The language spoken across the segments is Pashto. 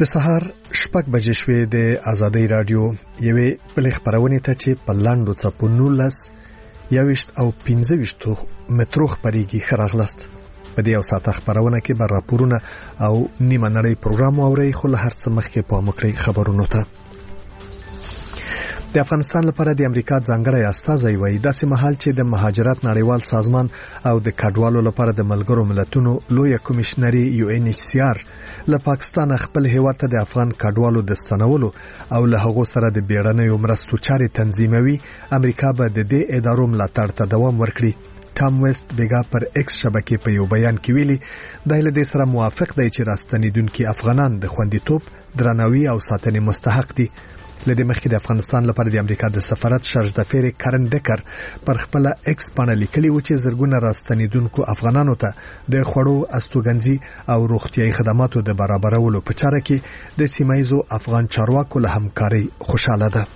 د سهار 6 بجې شوې د آزادۍ رادیو یوې بلې خبرونه ته چې په لاندو څپو 19 او 15 مترو خبريږي خراغلست په دې او ساعت خبرونه کې بر راپورونه او نیمه نړۍ پروګرام اوري خو له هر څه مخکې په مکرې خبرونه ته د افغانستان لپاره د امریکا ځانګړی استازی وایي داسې مهال چې د مهاجرت نړیوال سازمان او د کډوالو لپاره د ملګرو ملتونو لوی کمشنري UNHCR له پاکستان خپل هیواد ته د افغان کډوالو د ستنولو او له هغو سره د بیړنیو مرستو چارې تنظیموي امریکا به د دې ادارو ملاتړ ته دوام ورکړي ټام ویست بیګا پر ایکس شبکې په یو بیان کې ویلي د دې سره موافق دی چې راستنیدونکو افغانان د خوندیتوب درناوي او ساتنې مستحق دي لدې مخکې د افغانستان لپاره د امریکا د سفارت شارج د فیر کرن ډکر پر خپل ایکس باندې لیکلي و چې زرګونه راستنیدونکو افغانانو ته د خوړو استوګنځي او روغتيایي خدماتو د برابرولو په چاره کې د سیمایزو افغان چارواکو له همکاري خوشاله ده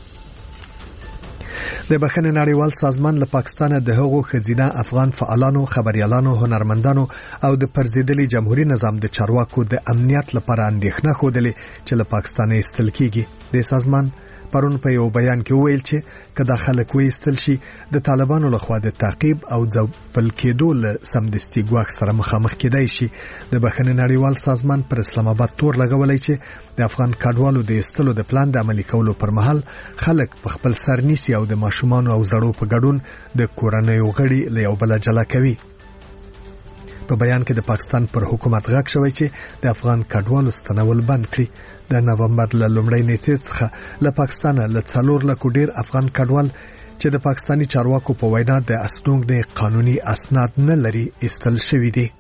د بخښنې نړیوال سازمان له پاکستان د هغو خزینه افغان فعالانو خبريالانو هنرمندانو او د پرزیدلي جمهوریت نظام د چارواکو د امنیت لپاره اندېښنه خوده چې له پاکستان ایستل کیږي د سازمان پرون په یو بیان کې ویل چې کله خلک وېستل شي د طالبانو لخوا د تعقیب او ځپل کېدو له سمدستي ګواښ سره مخامخ کېدای شي د بخښنې نړیوال سازمان پر اسلام آباد تور لګولای چې د افغان کډوالو د ایستلو د پلان د عملي کولو پر مهال خلک په خپل سر نیسي او د ماشومان او زړو په ګډون د کورنۍ غړي له یو بل جلا کوي په بیان کې د پاکستان پر حکومت غږ شوی چې د افغان کډوالو ستنول بند کړي د نومبر له لومړۍ نیټې څخه له پاکستان له 4 لک ډیر افغان کډوال چې د پاکستاني چارواکو په وینا د اسنوګ قانوني اسناد نه لري استل شوی دي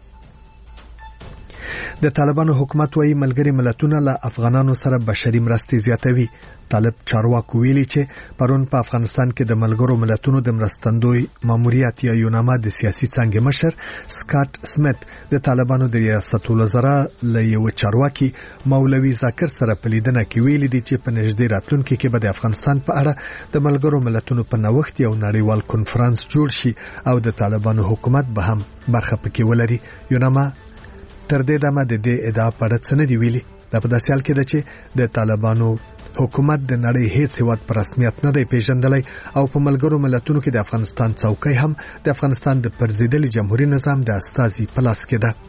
د طالبانو حکومت وايي ملګری ملتونه له افغانانو سره بشري مرستې زیاتوي طالب چارواکو ویلي چې پرون په افغانستان کې د ملګرو ملتونو د مرستندوی ماموریت یا یوناما د سیاسي څنګه مشر سکاټ سمیت د طالبانو د ریاست الوزرا له یو چارواکي مولوي ذاکر سره په لیدنه کې ویلي دي چې په نږدې راتلونکي کې به د افغانستان په اړه د ملګرو ملتونو په نوښت یو نړیوال کنفرانس جوړ شي او د طالبانو حکومت به هم برخه پکې ولري یوناما تر دې دمه د دې ادعا په اړه څه نه دی ویلي دا په داسې حال کې ده چې د طالبانو حکومت د نړۍ هیڅ هیواد په رسمیت نه دی پیژندلی او په ملګرو ملتونو کې د افغانستان څوکۍ هم د افغانستان د پرزیدلي جمهوریت نظام د استازي په لاس کې ده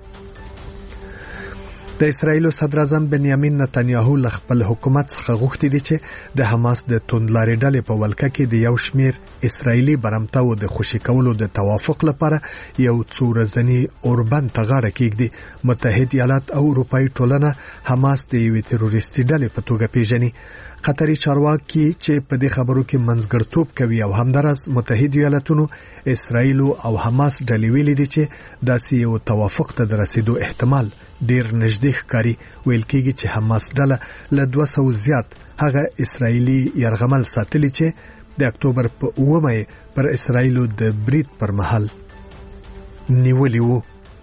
د اسرایل صدر اعظم بنیامین نتنیاهو له خپل حکومت څخه غوښتي دي چې د حماس د توندلارې ډلې په ولکه کې د یو شمیر اسرایلی برمتاو د خوشی کولو د توافق لپاره یو څو ورځنی اوربند تغاړه کېږي متحد ایالات او اروپאי ټولنه حماس د یوې تروریستي ډلې په توګه پیژني قطري چارواکي چې په دې خبرو کې منځګړتوب کوي او همدارس متحد ایالاتونو اسرایل او حماس ډلې ویلي دي چې داسې یو توافق ته رسیدو احتمال ډیر نږدې ښکاري ویل کېږي چې حماس ډله له 200 زیات هغه اسرایلی يرغمل ساتلی چې د اکتوبر په 9 پر اسرایل د برید پر مهال نیولې وو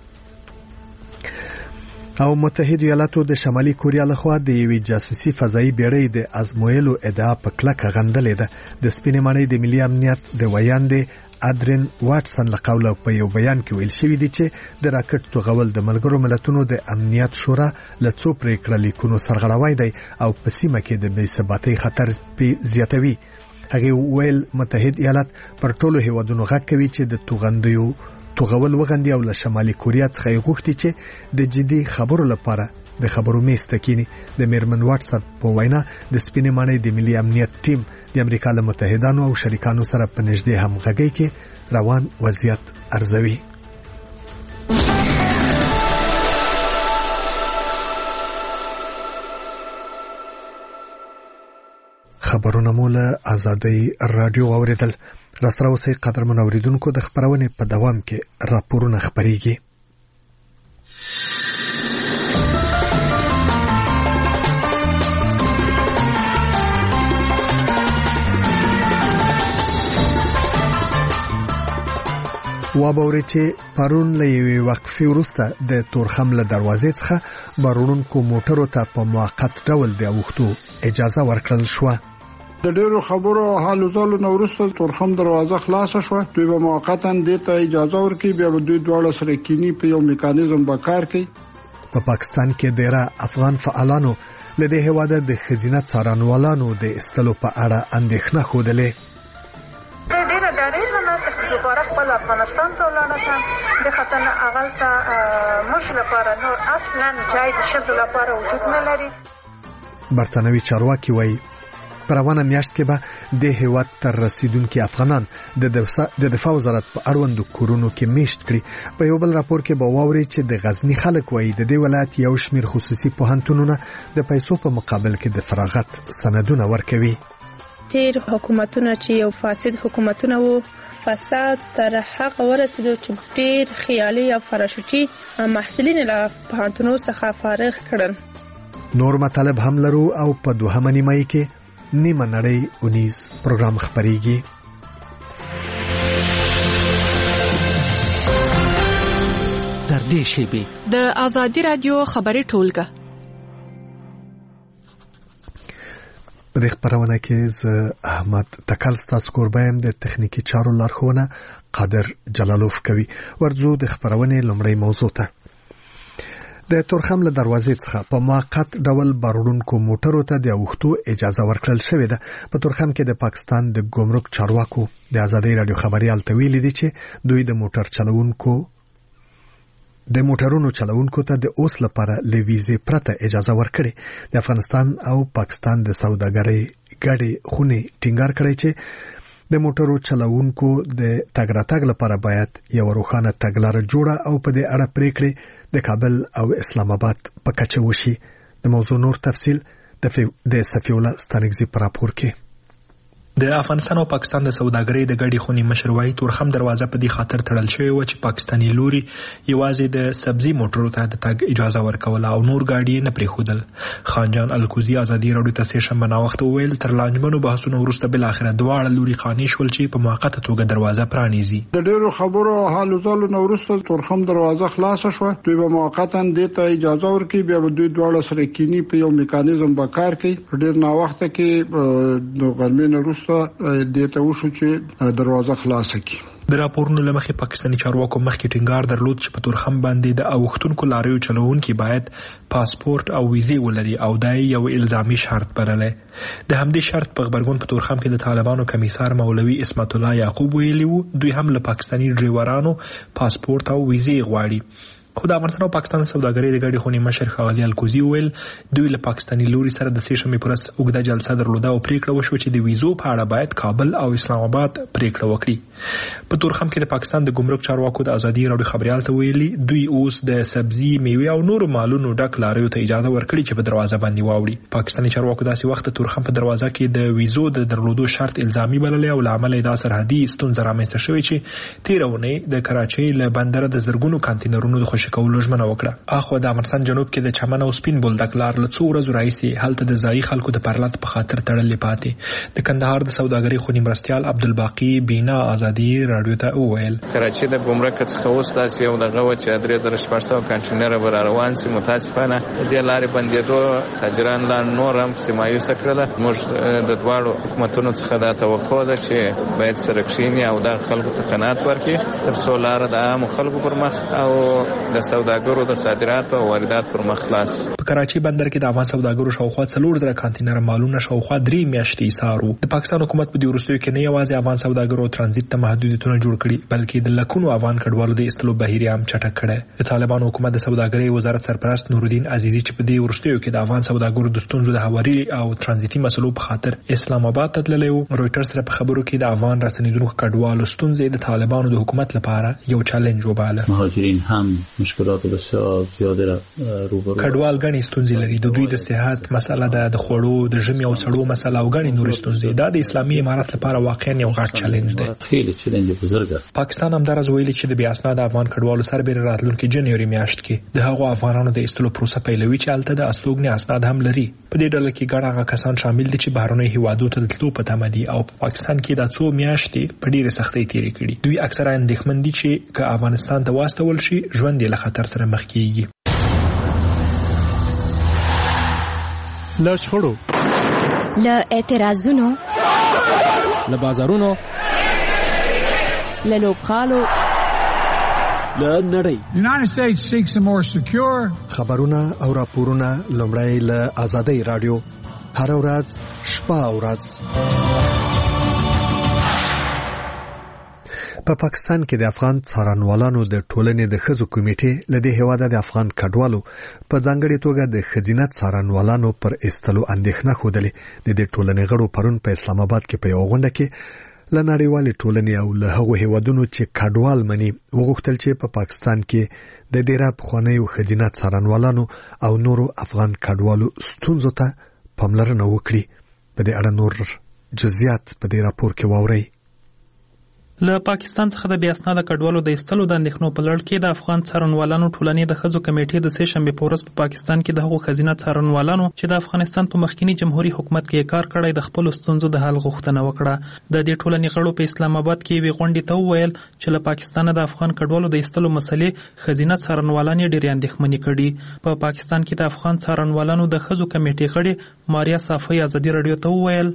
او متحد ایالاتو د شمالي کوریا لخوا د یوې جاسوسي فضایي بیړۍ د ازمویلو ادعا په کلکه غندلې ده د سپینې ماڼۍ د ملي امنیت د ویاندې ادرین واټسن لقوله په یو بیان کې ویل شوی دی چې د راکټ توغول د ملګرو ملتونو د امنیت شورا له څو پریکړه لیکونو سرغړاوی دی او په سیمه کې د بې ثباتۍ خطر زیاتوي هغه ویل متحد ایالات پر ټولو هیوادونو غږ کوي چې د توغول وغندي او له شمالي کوریا څخه غوښتي چې د جدي خبرو لپاره د خبرو میز تکینی د میرمن واټسن په وینا د سپینې ماڼۍ د ملي امنیت ټیم د امریکا له متحدانو او شریکانو سره په نږدې همغږۍ کې روان وضعیت ارزوي خبرونه مولا آزادۍ رادیو اوریدل راستره اوسئ قدرمن اوریدونکو د خبرونه په دوام کې راپورونه خبريږي وابوري چې پرون له یوې وقفې وروسته د تورخم له دروازې څخه بارونکو موټرو ته په موقت ډول د اوښتو اجازه ورکړل شو د ډیرو خبرو حالو ځلو نو وروسته تورخم دروازه خلاص شوه دوی به موقتا د ته اجازه ورکړي بیا دوی دواړه سره کینی په یو میکانیزم به کار کوي په پاکستان کې ډیره افغان فعالانو لدې هواده د خزینه څارنوالانو د استلو په اړه اندېښنه خوده ډیره ډاریږم چې دوباره خپل افغانستان ته ولاړم د خطر اغل ته مش لپاره نور اصلا جای د شذ لپاره وجود نه لري. برتانوي چارواکي وایي په روانه میاشت کې به د هیواد تر رسیدونکو افغانان د دفاع وزارت په اړوند کورونو کې میشت کړي. په یو بل راپور کې به واوري چې د غزنی خلک وایي د دې ولایت یو شمیر خصوصي پوهنتونونه د پیسو په مقابل کې د فراغت سندونه ورکوي. تیر حکومتونه چې یو فاسد حکومتونه وو فساد تر حق ورسېدو چې ډېر خیالي او فراشوتي محصلین له پوهنتونو څخه فارغ کړل. نور مطالب هم لرو او په دوهمه نیمه کې نیمه نړۍ اونیز پروګرام خبريږي. تر دې شیبې د آزادي رادیو خبري ټولګه په دې خبرونه کې زه احمد تکل ستاسو قربایم د تخنیکی چارو لارښوونه قادر جلالوف کوي. ورځو د خبرونه لومړی موضوع ته د تورخم له دروازې څخه په موقت ډول بارونکو موټرو ته د اوښتو اجازه ورکړل شوې ده. په تورخم کې د پاکستان د ګمرک چارواکو د آزادي رادیو خبريال ته ویلي دي چې دوی د موټرونو چلوونکو ته د اوس لپاره لویزې پرته اجازه ورکړي. د افغانستان او پاکستان د سوداګرۍ ګډې خونې ټینګار کړي چې د موټرو چلوونکو د تګ راتګ لپاره باید یو روښانه تګلاره جوړه او په دې اړه پریکړې د کابل او اسلام آباد په کچه وشي. د موضوع نور تفصیل د صفی الله ستانګزي پر راپور کې. د افغانستان او پاکستان د سوداګرۍ د ګډې خونې مشر وايي تورخم دروازه په دې خاطر تړل شوې و چې پاکستاني لوري یوازې د سبزي موټرو ته د تګ اجازه ورکوله او نور ګاډي نه پریښودل. خانجان الکوزي آزادي رادیو ته سیشن بناوخت ویل تر لانجمنو بحثونو وروسته بل اخره دواړه لوري قانې شول چې په موقته توګه دروازه پرانیزي. د ډیرو خبرو حالو ځلو نو وروسته تورخم دروازه خلاص شوه. دوی به موقتا دې ته اجازه ورکړي بیا به دوی دواړه سره کینی په یو میکانیزم به کار کوي. ډیر نا وخت کې د غرمې وروسته دیته وشو چې دروازه خلاصه کی. د راپورونو لمخې پاکستاني چارواکو مخکې ټینګار درلود چې په تورخم باندې د اوښتونکو لاریو چلوونکي باید پاسپورت او ویزې ولري او دا یو الزامي شرط بللی. د همدې شرط په خبرګون په تورخم کې د طالبانو کمیسار مولوي اسمت الله یعقوب ویلي وو دوی هم له پاکستاني ډریورانو پاسپورت او ویزې غواړي. خو د افغانستان او پاکستان سوداګرۍ د ګډې خونې مشر ښاغلي الکوزي ویل دوی له پاکستاني لوري سره د سیشن پرس اوږده جلسه درلوده او پریکړه وشو چې د ویزو په اړه باید کابل او اسلام آباد پریکړه وکړي. په تورخم کې د پاکستان د ګمرک چارواکو د آزادي رادیو خبريال ته ویلي دوی اوس د سبزي میوه او نور مالونو ډک لاریو ته اجازه ورکړي چې په دروازه باندې واوړي. پاکستاني چارواکو داسې وخت تورخم په دروازه کې د ویزو د درلودو شرط الزامي بللی او لامل دا سرحدي ستونزه رامنځته شوې چې تیرونه د کراچۍ له بندر د زرګونو کانټینرونو د خوشی کولو ژمنه وکړه. اخو د افغانستان جنوب کې د چمن او سپین بولدک لار له څو ورځې راځي هلته د ځای خلکو د پرلط په خاطر تړلې پاتې. د کندهار د سوداګرۍ خونې مرستيال عبدالباقی بینا آزادي رادیو ته وویل کراچۍ د ګمرک څخه اوس داسې یو دغه و چې 3400 کانټینر به روان سي. متاسفانه د لارې بندېدو تاجران لا نور هم سمایوس کړل. موږ د دواړو حکومتونو څخه دا توقع ده چې باید سره کښیني او د خلکو ته قناعت ورکړي تر څو لار د عام خلکو پر مخ او د سوداګرو د صادرات او واردات پر مخ خلاص. په کراچۍ بندر کې د افغان سوداګرو شاوخوا 4,000 کانټینر مالونه شاوخوا 3 میاشتې ایثارو. د پاکستان حکومت په دې وروستیو کې نه یوازې افغان سوداګرو ترانزیت ته محدودیتونه جوړ کړي بلکې د لکونو افغان کډوالو د استلو بهیر هم چټک کړي. د طالبان حکومت د سوداګرۍ وزارت سرپرست نورالدین عزیزی چې په دې وروستیو کې د افغان سوداګرو د ستونزو د هواري او ترانزیتي مسلو په خاطر اسلام آباد ته تللی و. رويټرز سره په خبرو کې د افغان رسنیدونکو کډوالو ستونزې د طالبانو د حکومت لپاره یو چالش وباله. مهاجرین هم مشکلات بسیار زیاده روبرو کډوال غني ستونزې لري. د دوی د صحت مسله ده، د خوړو د ژمي او سړو مسله او غني نور ستونزې. دا د اسلامي امارات لپاره واقعا یو غټ چالش دی. خیلی چالش بزرګه. پاکستان هم درز ویلي چې د بیا اسناد افغان کډوالو سربېره راتلونکي جنوري میاشت کې د هغو افغانانو د استلو پروسه پیلوي چې الته د استوګنې اسناد هم لري. په دې ډله کې ګڼ هغه کسان شامل دي چې بهرنۍ هیوادو ته تللو په تمه دي او په پاکستان کې د څو میاشتې په ډېرې سختۍ تېرې کړي. دوی اکثره اندېښمن دي چې که افغانستان ته واستول شي ژوند یې له خطر سره مخ کیږي. له شخړو، له اعتراضونو، له بازارونو، له لوبغالو، له نړۍ. United States seeks a more secure. خبرونه او راپورونه لومړی له آزادۍ رادیو هر ورځ شپه او ورځ. په پاکستان کې د افغان څارنوالانو د ټولنې د ښځو کمیټې لدې هواده د افغان کډوالو په ځانګړي توګه د خزینه څارنوالانو پر استلو اندېښنه خوده. د دې ټولنې غړو پرون په اسلام آباد کې په یو غونډه کې له نړیوالې ټولنې او له هغو هیوادونو چې کډوال مني وغوښتل چې په پاکستان کې د ډیره پخوانیو خزینه څارنوالانو او نورو افغان کډوالو ستونزو ته پاملرنه وکړي. په دې اړه نور جزئیات په دې راپور کې واورئ. له پاکستان څخه د بیا اسناده کډوالو د ایستلو د اندېښنو په لړ کې د افغان څارنوالانو ټولنې د ښځو کمیټې د سه شنبې په ورځ په پاکستان کې د هغو خزینه څارنوالانو چې د افغانستان په مخکینی جمهوریت حکومت کې کار کړی د خپل ستونزو د حل غوښتنه وکړه. د دې ټولنې غړو په اسلام آباد کې وی غونډې ته وویل چې له پاکستان د افغان کډوالو د ایستلو مسلې خزینه څارنوالان ډېر اندېښمنې کړي. په پاکستان کې د افغان څارنوالانو د ښځو کمیټې غړي ماریا صافی ازادي رادیو ته وویل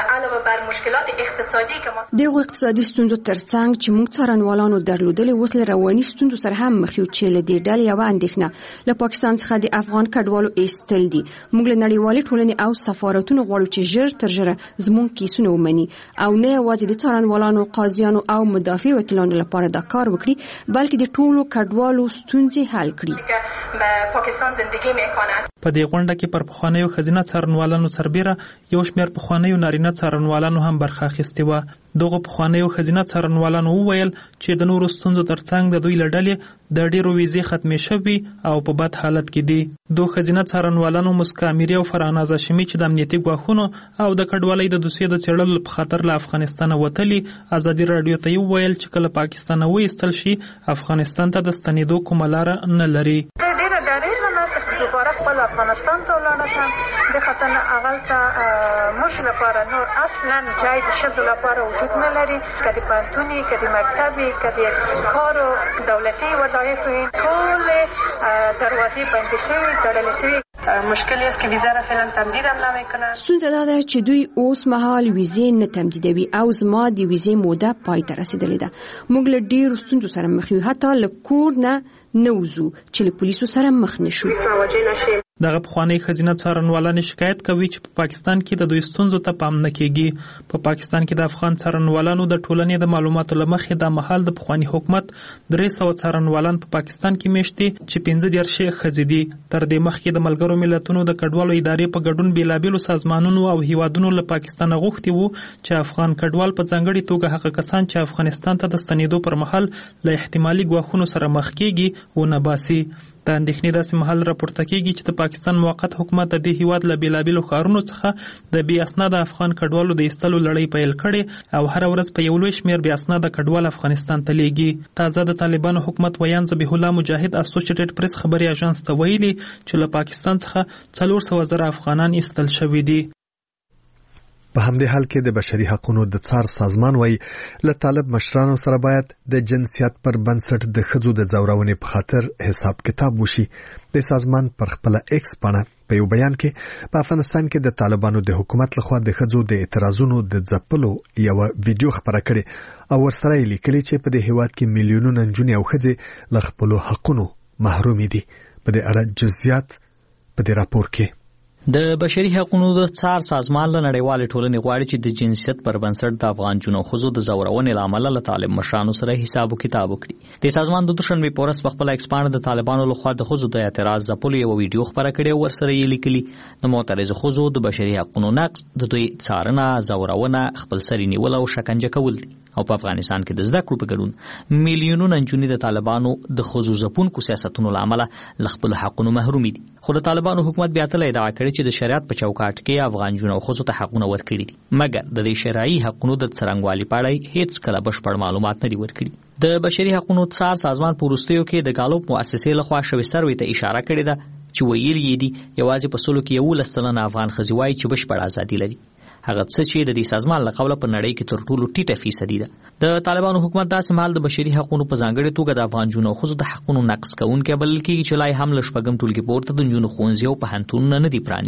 دغه اقتصادي ستونزو ترڅنګ چې موږ څارنوالانو درلودل اوس له رواني ستونزو سره هم مخ یو چې له دې ډلې یو اندېښنه له پاکستان څخه د افغان کډوالو ایستل دي. موږ له نړیوالې ټولنې او سفارتونو غواړو چې ژر تر ژره زموږ کیسونه ومني او نه یوازې د څارنوالانو قاضیانو او مدافع وکیلانو لپاره دا کار وکړي بلکې د ټولو کډوالو ستونزې حل کړي. په دې غونډه کې پر پخوانیو خزینه څارنوالانو سربېره یو شمېر پخوانیو نارینه څارنوالانو هم برخه اخیستې وه. دغه پخوانیو خزینه څارنوالانو وویل چې د نورو ستونزو ترڅنګ د دوی له ډلې د ډېرو ویزې ختمې شوي او په بد حالت کې دي. دوه خزینه څارنوالانو مسکا امیري او فرهناز هاشمي چې د امنیتي ګواښونو او د کډوالۍ د دوسیې د څېړلو په خاطر له افغانستانه وتلي ازادي رادیو ته وویل چې کله پاکستان وایستل شي افغانستان ته د ستنېدو کومه لاره نه لري. دوباره خپل افغانستان ته ولاړ د خطر اول ته مش لپاره نور اصلا جای د شذ لپاره وجود نه لري. کدی پانتونی کدی مکتبی کدی کارو دولتي وظایف ټول دروازې بندې شوي تړلې شوي. مشکل است که ویزا را فعلا تمدید هم نمیکنن. ستونزه دا ده چې دوی اوس مهال ویزې نه تمدیدوي او زما د ویزې موده پای ته رسیدلې ده. موږ له ډېرو ستونزو سره مخ یو حتی له کور نه نوزو چې له پولیسو سره مخ نشو. دغه پخوانی خزینه څارنوالان شکایت کوي چې په پاکستان کې د دوی ستونزو ته پام نه کیږي. په پاکستان کې د افغان څارنوالانو د ټولنې د معلوماتو لمخې د مهال د پخوانی حکومت 300 څارنوالان په پاکستان کې میشتي چې 15 ښځې دي. تر دې مخکې د ملګرو ملتونو د کډوالو ادارې په ګډون بیلابېلو سازمانونو او هیوادونو له پاکستان غوښتي وو چې افغان کډوال په ځانګړي توګه هغه کسان چې افغانستان ته د ستنېدو پر مهال له احتمالي ګواښونو سره مخ کیږي ونه باسي. د اندېښنې داسې مهال راپورته کیږي چې د پاکستان موقت حکومت د دې هیواد له بیلابېلو ښارونو څخه د بې اسناده افغان کډوالو د ایستلو لړۍ پیل کړې او هر ورځ په یو لوی شمېر بې اسناده کډوال افغانستان ته لیږي. تازه د طالبانو حکومت ویان ذبیح الله مجاهد اسوسییټډ پریس خبري اژانس ته ویلي چې له پاکستان څخه 400,000 افغانان ایستل شوي دي. په همدې حال کې د بشري حقوقو د څار سازمان وایي له طالب مشرانو سره باید د جنسیت پر بنسټ د ښځو د ځورونې په خاطر حساب کتاب وشي. د سازمان پر خپل ایکس باندې په یو بیان کې په افغانستان کې د طالبانو د حکومت لخوا د ښځو د اعتراضونو د ځپلو یو ویډیو خبره کړې او ورسره یې لیکلي چې په دې هیواد کې میلیونونه نجونې او ښځې له خپلو حقونو محرومې دي. په دې اړه جزئیات په دې راپور کې. د بشري حقوقو د څار سازمان له نړیوالې ټولنې غواړي چې د جنسیت پر بنسټ د افغان جنو ښځو د ځورونې له امله له طالب مشرانو سره حساب و کتاب وکړي. د سازمان د دوشنبې په ورځ په خپل ایکس باندې د طالبانو لخوا د ښځو د اعتراض ځپلو یو ویډیو خپره کړې او ورسره یې لیکلي د معترضو ښځو د بشري حقوقو نقض د دوی څارنه ځورونه خپلسري نیول او شکنجه کول دي او په افغانستان کې د زده کړو په ګډون میلیونونه نجونې د طالبانو د ښځو ځپونکو سیاستونو له امله له خپلو حقونو محرومې دي. خو د طالبانو حکومت بیا تل ادعا کړې چې د شریعت په چوکاټ کې افغان جنو ښځو ته حقونه ورکړي دي مګر د دې شرعي حقونو د څرنګوالي په اړه هیڅ کله بشپړ معلومات نه دي ورکړي. د بشري حقوقو څار سازمان په وروستیو کې د ګالوپ مؤسسې لخوا شوی سروې ته اشاره کړې ده چې ویل یې دي یوازې په سلو کې 11% افغان ښځې وایي چې بشپړ ازادي لري. هغه څه چې د دې سازمان له قوله په نړۍ کې تر ټولو ټیټه فیصدي ده. د طالبانو حکومت داسې مهال د بشري حقوقو په ځانګړي توګه د افغان جنو ښځو د حقونو نقض کوونکی بلل کېږي چې لای هم له شپږم ټولګي پورته د نجونو ښوونځي او پوهنتونونه نه دي پرانیستي.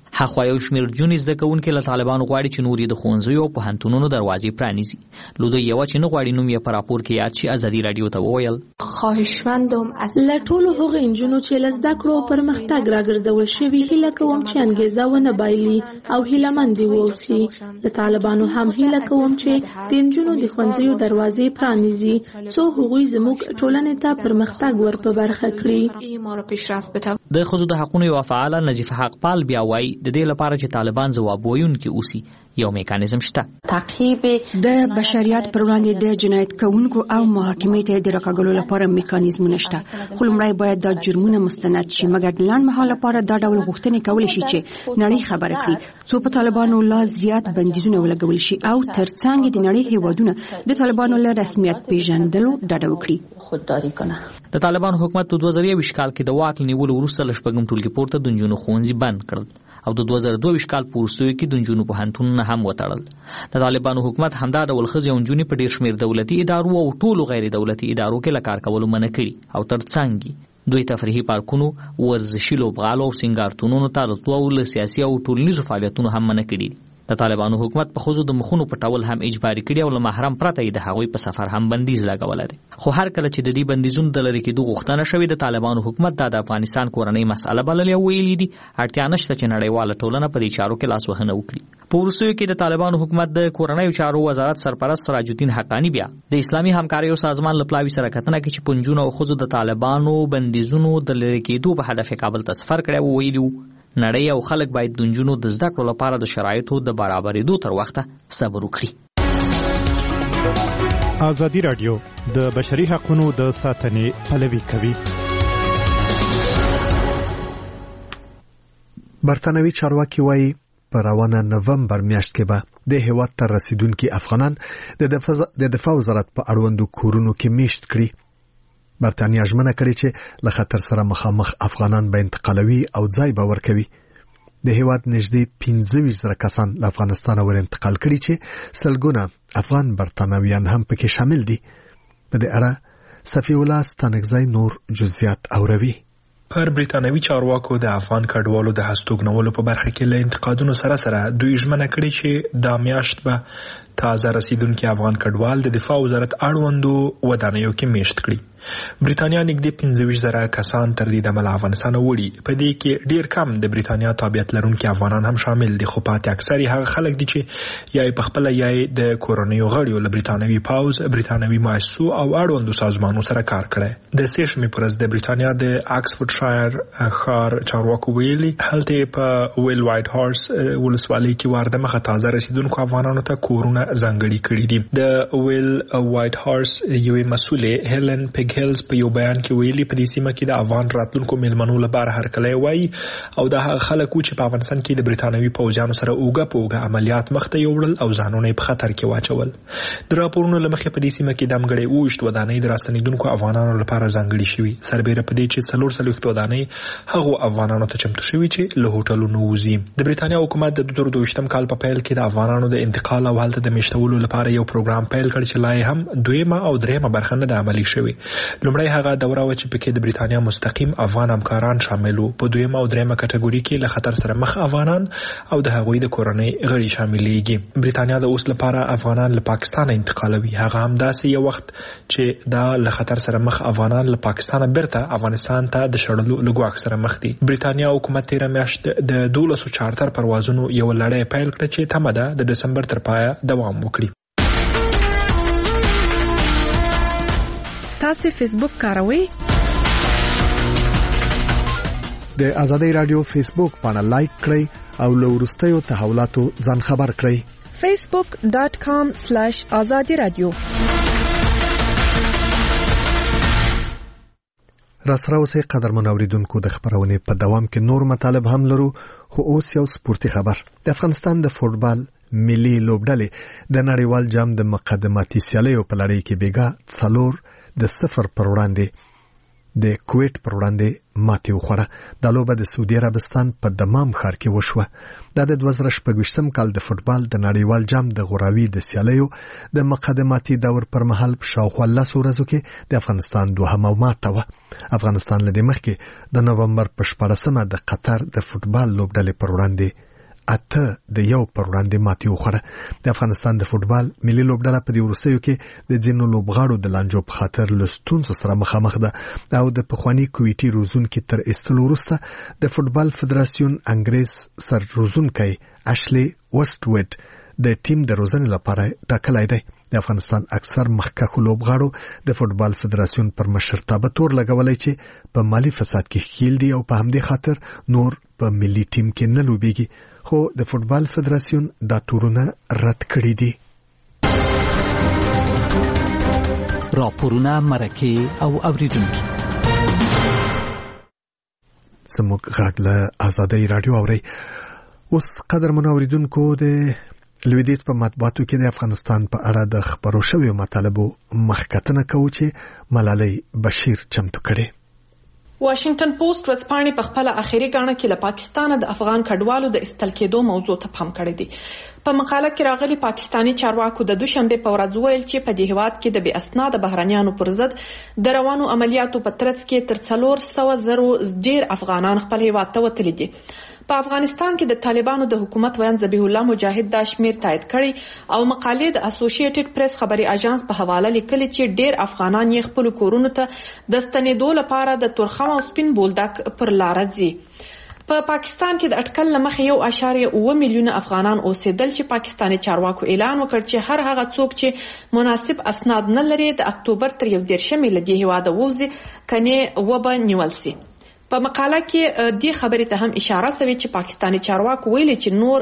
هغه یو شمېر جون زده کوونکي له طالبانو غواړي چې نور یې د ښوونځیو او پوهنتونونو دروازې پرانیزي. لودو یو چې نه غواړي نوم یې په راپور کې یاد شي ازادي رادیو ته وویل خواهشمندم از لټولو هغه انجونو چې لزده کړو پرمختګ راګرځول شوی هیله کوم چې انګیزه ونه بایلي او هیلهمند ووسی. د طالبانو هم هیله کوم چې د انجونو د ښوونځیو دروازې پرانیزي څو هغوی زموږ ټولنې ته پرمختګ ور په برخه کړي. د ښځو د حقوقو یو فعال نظیفه حقپال بیا وایي د دې لپاره چې طالبان ځواب ویونکي اوسي یو میکانیزم شته. تعقیب د بشریت پر وړاندې د جنایت کوونکو او محاکمې ته د راکاګلو لپاره میکانیزمونه شته. خو لومړی باید د جرمونو مستند شي، مګر د لنډ مهال لپاره دا ډول غوښتنې کولی شي چې نړۍ خبره کړي څو په طالبانو لا زیات بندیزونه ولګول شي او ترڅنګ د نړۍ هیوادونه د طالبانو له رسمیت پیژندلو ډډه وکړي. خودداری کنه. د طالبانو حکومت په 2020 کال کې د واک نیولو وروسته لشپږم ټولګي پورته د نجونو ښوونځي بند کړل او د 2022 کال په وروستیو کې د نجونو پوهنتونونه هم وتړل. د طالبانو حکومت همدا ډول ښځې او نجونې په ډېر شمېر دولتي ادارو او ټولو غیر دولتي ادارو کې له کار کولو منع کړي او ترڅنګ دوی تفریحي پارکونو، ورزشي لوبغالو او سینګارتونونو ته راتلو او له سیاسي او ټولنیزو فعالیتونو هم منع کړي. د طالبانو حکومت په ښځو د مخونو پټول هم اجباري کړي او له محرم پرته یې د هغوی په سفر هم بندیز لګولی دی. خو هر کله چې د دې بندیزونو د لرې کېدو غوښتنه شوې د طالبانو حکومت دا د افغانستان کورنۍ مسأله بللې او ویلي دي اړتیا نشته چې نړیواله ټولنه په دې چارو کې لاسوهنه وکړي. په وروستیو کې د طالبانو حکومت د کورنیو چارو وزارت سرپرست سراج الدین حقانی بیا د اسلامي همکاریو سازمان له پلاوي سره کتنه کوي چې پنځونه او ښځو د طالبانو بندیزونو د لرې کېدو په هدف کابل ته سفر کړی او ویلي نړۍ او خلک باید د نجونو د زده کړو لپاره د شرایطو د برابرېدو تر وخته صبر وکړي. ازادي رادیو د بشري حقوقو د ساتنې پلوي کوي. برتانوي چارواکي وایي په روانه نومبر میاشت کې به د هیواد ته رسیدونکي افغانان د دفاع وزارت په اړوندو کورونو کې میشت کړي. برتانیا ژمنه کړې چې له خطر سره مخامخ افغانان به انتقالوي او ځای به ورکوي. د هیواد نږدې 15,000 کسان له افغانستان ور انتقال کړي چې سلګونه افغان برتانویان هم پکې شامل دي. په دې اړه صفی الله ستانکزی نور جزئیات اوروي. پر بریتانوي چارواکو د افغان کډوالو د هستوګنولو په برخه کې له انتقادونو سره دوی ژمنه کړې چې دا میاشت به تازه رسیدونکي افغان کډوال د دفاع وزارت اړوندو ودانیو کې میشت کړي. بریتانیا نږدې 15,000 کسان تر دې دمه افغانستان وړي. په دې کې ډیر کم د بریتانیا تابعیت لرونکي افغانان هم شامل دي، خو پاتې اکثر هغه خلک دي چې یا په خپل یا د کورونیو غړیو له بریتانوي پاوز، بریتانوي مؤسسو او اړوندو سازمانونو سره کار کړی. د سیشمې پرز د بریتانیا د اکسفورډ شایر ښار چارواکو ویلي هلته په ویل وایټ هارس ولسوالۍ کې وارده مخه تازه رسیدونکو افغانانو ته کورونه ځانګړي کړي دي. د ویل وایټ هارس یوې مسؤلې هیلن هیلز په یو بیان کې ویلي په دې سیمه کې د افغان راتلونکو مېلمنو لپاره هرکلی وایي او د هغه خلکو چې په افغانستان کې د بریتانوي پوځیانو سره اوږه عملیات مخته یوړل او ځانونه په خطر کې واچول. د راپورونو له مخې په دې سیمه کې د امګړې اوښت ودانۍ د راستنیدونکو افغانانو لپاره ځانګړي شوي، سربېره په دې چې 440 ودانۍ هغو افغانانو ته چمتو شوي چې له هوټلونو وځي. د بریتانیا حکومت د 2022 کال په پیل کې د افغانانو د انتقال او هلته د میشتولو لپاره یو پروګرام پیل کړ چې لا هم دویمه او دریمه برخه نه د عملي شوی. لومړی هغه دوره و چې پکې د بریتانیا مستقیم افغان همکاران شامل وو. په دویمه او دریمه کټګوري کې له خطر سره مخ افغانان او د هغوی د کورنۍ غړي شاملېږي. بریتانیا د اوس لپاره افغانان له پاکستان انتقالوي، هغه هم داسې یو وخت چې دا له خطر سره مخ افغانان له پاکستان بیرته افغانستان ته د شړلو لګواک سره مخ دي. بریتانیا حکومت تیر میاشت د 12 چارټر پروازونو یو لړۍ پیل کړ چې تمه ده د دسمبر تر پایه دوام وکړي. تاسو فیسبوک کاروئ؟ د ازادي رادیو فیسبوک باندې لایک کړئ او له وروستیو تحولاتو ځان خبر کړئ. facebook.com/azadiradio. راسره اوسئ قدرمن اوریدونکو. د خبرونې په دوام کې نور مطالب هم لرو، خو اوس یو سپورتي خبر. د افغانستان د فوټبال ملي لوبډلې د نړیوال جام د مقدماتي سیالیو په لړۍ کې بیګا 4-0 پر وړاندې د کویت پر وړاندې ماتې وخوړه. د لوبه د سعودي عربستان په دمام ښار کې وشوه. د 2024 کال د فوتبال د نړیوال جام د غوراوي د سیالیو د مقدماتي دور پر مهال په شاوخوا 10 ورځو کې د افغانستان دوهمه ماته وه. افغانستان له دې مخکې د نومبر په 14مه د قطر د فوتبال لوبډلې پر وړاندې 8 د 1 پر وړاندې ماتې وخوړه. د افغانستان د فوتبال ملي لوبډله په دې وروستیو کې د ځینو لوبغاړو د لانجو په خاطر له ستونزو سره مخامخ ده او د پخواني کویټي روزونکي تر ایستلو وروسته د فوتبال فدراسیون انګریز سر روزونکی اشلی وستوډ د ټیم د روزنې لپاره ټاکلی دی. د افغانستان اکثر مخکښو لوبغاړو د فوتبال فدراسیون پر مشرتابه تور لګولای چې په مالی فساد کې ښکیل دي او په همدې خاطر نور په ملي ټیم کې نه لوبېږي، خو د فوتبال فدراسیون دا تورونه رد کړي دي. راپورونه، مرکې او اوریدونکي زموږ غږ له آزادۍ رادیو اوري. اوس قدرمنو اوریدونکو د لویدیځ په مطبوعاتو کې د افغانستان په اړه د خبرو شویو مطالبو مخکتنه کوو چې ملالۍ بشیر چمتو کړي. واشنگټن پوسټ ورځپاڼې په خپل اخیری غاڼه کې له پاکستان د افغان کډوالو د استل کېدو موضوع ته پام کړی دی. په مقاله کې راغلي پاکستانی چارواکو د دوشنبه په ورځ ویل چې په دې هیواد کې د بې اسناد بهرانيانو پر ضد د روانو عملیاتو په ترڅ کې تر 400,000 ډیر افغانان خپل هیواد ته وتلي دي. په افغانستان کې د طالبانو د حکومت ویان ذبیح الله مجاهد دا شمیر تایید کړي او مقالې د اسوسییټډ پریس خبري اژانس په حواله لیکلي چې ډیر افغانان یې خپل کورونو ته د ستنېدو لپاره د تورخم او سپین بولدک پر لار ځي. په پاکستان کې د اټکل لمخې 1.9 میلیونه افغانان اوسېدل چې پاکستاني چارواکو اعلان وکړ چې هر هغه څوک چې مناسب اسناد نه لري د اکتوبر تر 11 له دې هیواده ووځي کني وبه نیول سي. په مقاله کې دې خبرې ته هم اشاره شوې چې پاکستاني چارواکو ویلي چې نور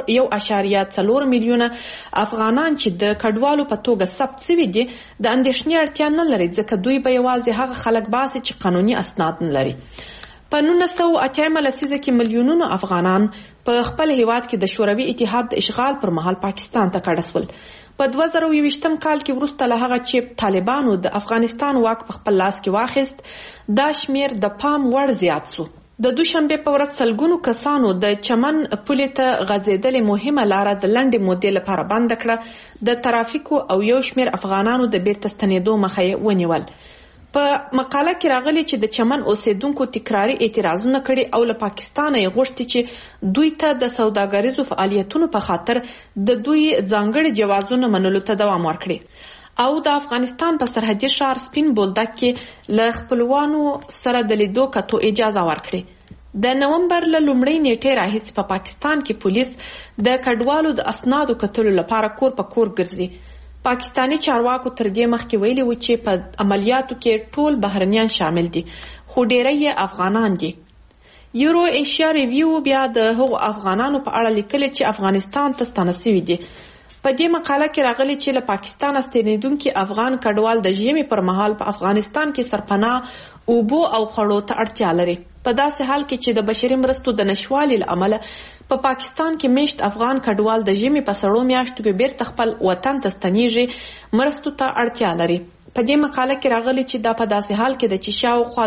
1.4 میلیونه افغانان چې د کډوالو په توګه ثبت شوي دي د اندېښنې اړتیا نه لري ځکه دوی به یوازې هغه خلک باسي چې قانوني اسناد نه لري. په 1980 لسیزه کې میلیونونو افغانان په خپل هیواد کې د شوروي اتحاد د اشغال پر مهال پاکستان ته کډه شول. په 2020 کال کې وروسته له هغه چې طالبانو د افغانستان واک په خپل لاس کې واخیست دا شمیر د پام وړ زیات شو. د دوشنبه په ورځ سلګونو کسانو د چمن پولې ته غځېدلې مهمه لاره د لنډې مودې لپاره بند کړه. د ترافیکو او یو شمیر افغانانو د بیرته ستنېدو مخه یې ونیول. په مقاله کې راغلي چې د چمن اوسیدونکو تکراری اعتراضونه کړي او له پاکستانه یې غوښتي چې دوی ته د سوداګریزو فعالیتونو په خاطر د دوی ځانګړي جوازونه منلو ته دوام ورکړي او د افغانستان په سرحدي ښار سپین بولدک کې له خپلوانو سره د لیدو کتو اجازه ورکړي. د نومبر له لومړۍ نیټې راهیسې په پاکستان کې پولیس د کډوالو د اسنادو کتلو لپاره کور په کور ګرځي. پاکستانی چارواکو تر دې مخکې ویلي و چې په عملیاتو کې ټول بهرنیان شامل دي خو ډیری یې افغانان دي. یورو ایشیا ریویو بیا د هغو افغانانو په اړه لیکلي چې افغانستان ته ستانه شوي دي. په دې مقاله کې راغلي چې له پاکستان ستنېدونکي افغان کډوال د ژمي پر مهال په افغانستان کې سرپناه اوبو او خړو ته اړتیا لري. په داسې حال کې چې د بشري مرستو د نشوالي له امله په پاکستان کې میشت افغان کډوال د ژمي په سړو میاشتو کې بیرته خپل وطن ته ستنېږي مرستو ته اړتیا لري. په دې مقاله کې راغلي چې دا په داسې حال کې د چې شاوخوا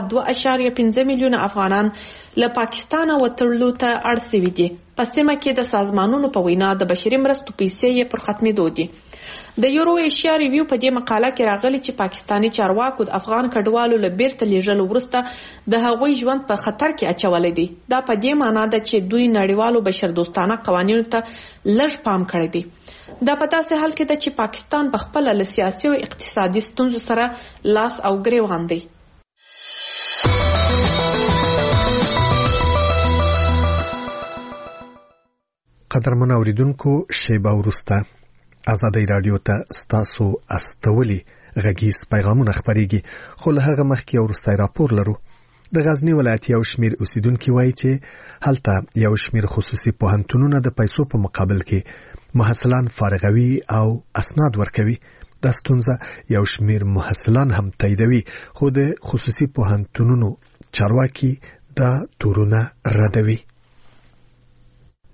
2.5 میلیونه افغانان له پاکستانه وتلو ته اړ شوي دي. په سیمه کې د سازمانونو په وینا د بشري مرستو پیسې یې پر ختمېدو دي. د یورو ایشیا ریویو په دې مقاله کې راغلي چې پاکستانی چارواکو د افغان کډوالو له بیرته لیږلو وروسته د هغوی ژوند په خطر کې اچولی دی. دا په دې معنی ده چې دوی نړیوالو بشردوستانه قوانینو ته لږ پام کړی دی. دا په داسې حال کې ده چې پاکستان په خپله له سیاسي او اقتصادي ستونزو سره لاس او ګریوان دی. قدرمن اوریدونکو شیبه وروسته آزادۍ رادیو ته ستاسو استولي غږیز پیغامونه خپرېږي خو له هغه مخکې یو وروستی راپور لرو. د غزنی ولایت یو شمیر اوسیدونکي وایي چې هلته یو شمیر خصوصي پوهنتونونه د پیسو په مقابل کې محصلان فارغوي او اسناد ورکوي. دا ستونزه یو شمیر محصلان هم تاییدوي خو د خصوصي پوهنتونونو چارواکي دا تورونه ردوي.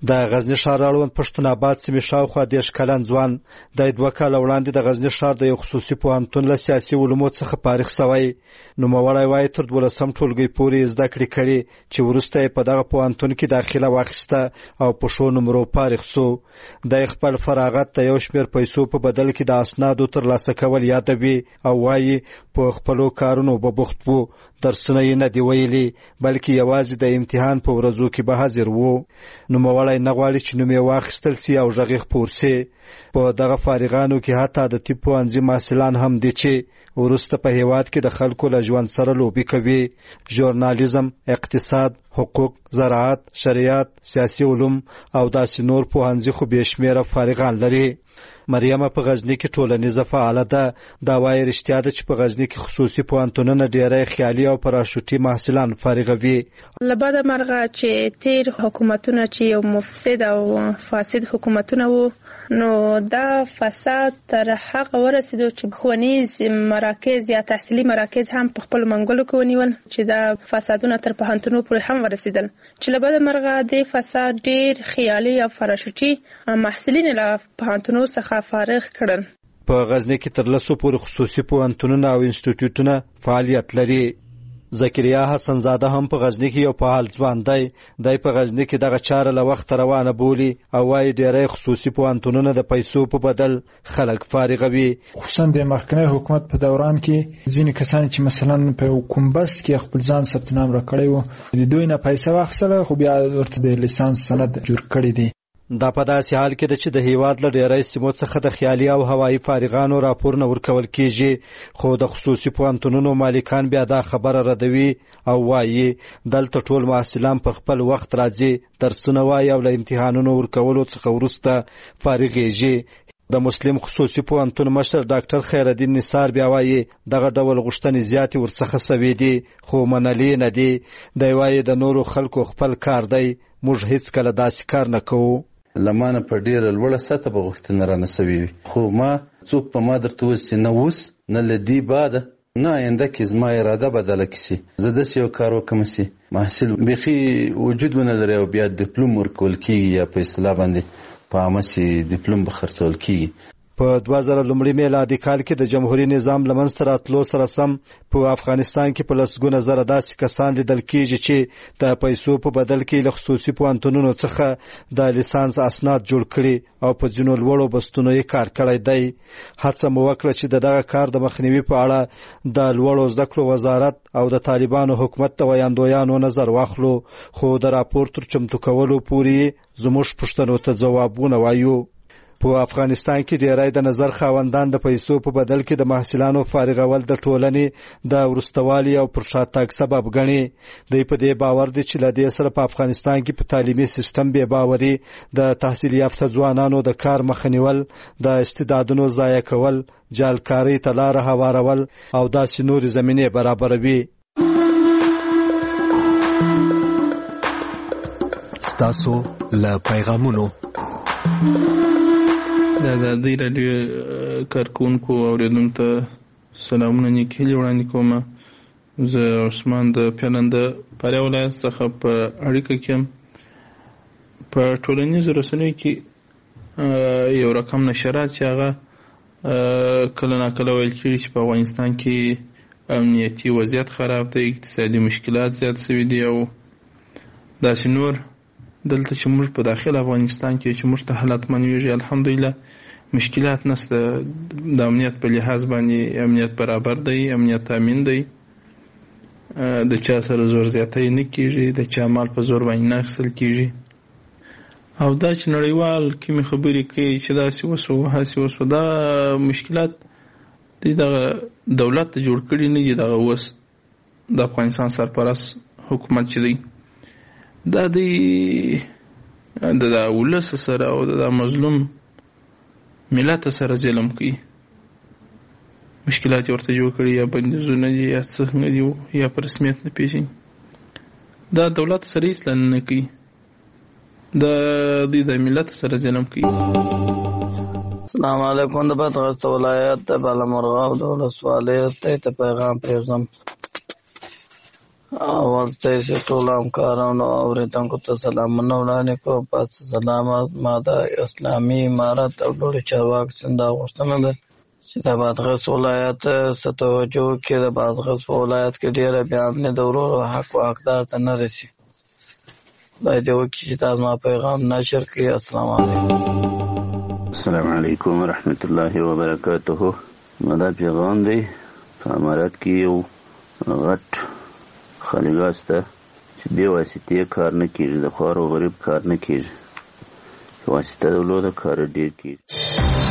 د غزنی ښار اړوند پښتون آباد سیمې شاوخوا 10 کلن ځوان د 2 کال وړاندې د غزنی ښار د یو خصوصي پوهنتون له سیاسي علومو څخه فارغ شوی. نوموړی وایي تر 12م ټولګي پورې زده کړې کړي چې وروسته یې په دغه پوهنتون کې داخله واخیسته او په ښو نمرو فارغ شو. د خپل فراغت د یو شمېر پیسو په بدل کې د اسنادو ترلاسه کول یادوي او وایي په خپلو کارونو به بوخت وو. درسونه یې نه دی ویلي بلکې یوازې د امتحان په ورځو کې به حاضر وو. نوموړی نه غواړي چې نوم یې واخیستل سي او غږ خپور سي. په دغه فارغانو کې حتی د طب پوهنځي محصلان هم دي چې وروسته په هیواد کې د خلکو له ژوند سره لوبې کوي. ژورنالیزم، اقتصاد، حقوق، زراعت، شریعت، سیاسي علوم او داسې نور پوهنځي خو بې شمېره فارغان لري. مریم په غزنی کې ټولنیزه فعاله ده. دا وایي رښتیا ده چې په غزنی کې خصوصي پوهنتونونه ډېری خیالي او پراشوټي محصلان فارغوي. له بده مرغه چې تیر حکومتونه چې یو مفسد او فاسد حکومتونه وو نو دا فساد تر هغه ورسېدو چې ښوونیز مراکز یا تحصیلي مراکز هم په خپل منګلو کې ونیول چې دا فسادونه تر پوهنتونو پورې هم ورسېدل چې له بده مرغه د فساد ډېر خیالي او پراشوټي محصلین له پوهنتونو څخه فارغ کړل. په غزنی کې تر 200 پورې خصوصي پوهنتونونه او انسټیټیوټونه فعالیت لري. زکریا حسن زاده هم په غزنی کې یو فعال ځوان دی. د په غزنی کې دغه چاره له وخت روانه بولی او وايي ډېری خصوصي پوهنتونونه د پیسو په بدل خلک فارغوي. خصوصا د مخکنی حکومت په دوران کې ځینې کسان چې مثلا په کومبس کې خپل ځان ثبت نام راکړی وو د دوی نه پیسې واخیستله خو بیا ورته د لیسانس سند جوړ کړی دی. دا په داسې حال کې ده چې د هیواد له ډېری سیمو څخه د خیالي او هوایي فارغانو راپورونه ورکول کیږي خو د خصوصي پوهنتونونو مالکان بیا دا خبره ردوي او وایي دلته ټول محصلان پر خپل وخت راځي درسونه وایي او له امتحانونو ورکولو څخه وروسته فارغېږي. د مسلم خصوصي پوهنتون مشر ډاکټر خیرالدین نثار بیا وایي دغه ډول غوښتنې زیاتې ورڅخه سوي دي خو منلي نه دي. دی وایي د نورو خلکو خپل کار دی موږ هیڅ کله داسې کار نه کوو. لمانه په ډیره لوړه سطح به غوښتنه رانه سوي وي خو ما څوک په ما درته وویل چې نه اوس نه له دې بعده نه آینده کې زما اراده بدله کړي زه داسې یو کار وکړم چې محصل بیخي وجود ونه لري او بیا ډیپلوم ورکول کېږي یا په اصطلاح باندې په عامه چې ډیپلوم به خرڅول کېږي. په 2000 میلادي کال کې د جمهوریت نظام لمنځته راتلو سره سم په افغانستان کې په لسګونه زره داسې کسان لیدل کېږي چې د پیسو په بدل کې له خصوصي پوهنتونونو څخه د لیسانس اسناد جوړ کړي او په ځینو لوړو بستونو یې کار کړی دی. هڅه مو وکړه چې دغه کار د مخنیوي په اړه د لوړو زده کړو وزارت او د طالبانو حکومت د ویاندویانو نظر واخلو خو د راپور تر چمتو کولو پورې زموږ پوښتنو ته ځوابونه وایو. په افغانستان کې ډېری د نظر خاوندان د پیسو په بدل کې د محصلانو فارغول د ټولنې د ورستوالي او پر شاتګ سبب ګڼي. دوی په دې باور دي چې له دې سره په افغانستان کې په تعلیمي سیستم بې باوري د تحصیل یافته ځوانانو د کار مخه نیول د استعدادونو ضایع کول جعلکارۍ ته لاره هوارول او داسې نورې زمینې برابروي. ستاسو له پیغامونو د ازادۍ راډیو کارکونکو اوریدونکو ته سلامونه نیکې هیلې وړاندې کوم. زه عثمان د پیلنده فاریاب ولایت څخه په اړیکه کې یم. په ټولنیزو رسنیو کې یو رقم نشرات چې هغه کله ناکله ویل کېږي چې په افغانستان کې امنیتي وضعیت خراب دی اقتصادي مشکلات زیات شوي دي او داسې نور. دلته چې موږ په داخل افغانستان کې چې موږ ته حالات منویږي الحمدلله مشکلات نشته. د امنیت په لحاظ باندې امنیت برابر دی امنیت امین دی د چا سره زور زیاتی نه کیږي د چا مال په زور باندې نه اخیستل کیږي او دا چې نړیوال کومې خبرې کوي چې داسې وسو هسې وسو دا مشکلات دی د دولت ته جوړ کړي نه دي. دغه اوس د افغانستان سرپرست حکومت چې دی دا د ولس سره او د مظلوم ملت سره ظلم کوي. مشکلات ورته جوړ کړي یا بندیزونه دي یا څنګه دي یا په رسمیت نه پیژني. دا دولت سره هیڅ نه کوي د ملت سره ظلم کوي. السلام علیکم. د بدغسته ولایت د بالامرغه او د ولسوالۍ ته پیغام پرېږدم. اول ته ټول همکارانو او اوریدونکو ته سلامونه وړاندې کوم. پس سلامات ما د اسلامي امارت او لوړ چارواکو څخه غوښتنه ده چې د بادغیس ولایت څخه توجه وکړي. د بادغیس په ولایت کې ډیره بې امني د ورورو حق او حقدار ته نه رسي. خدای دې وکړي چې دا زما پیغام نشر کړي. السلام علیکم. السلام علیکم ورحمت الله وبرکاته. دا پیغام دی په امارت کې یو غټ خالیګاه شته چې بې واسطې کار نه کېږي، د خوار او غریب کار نه کېږي، په واسطه د ولو د کار ډېر کېږي.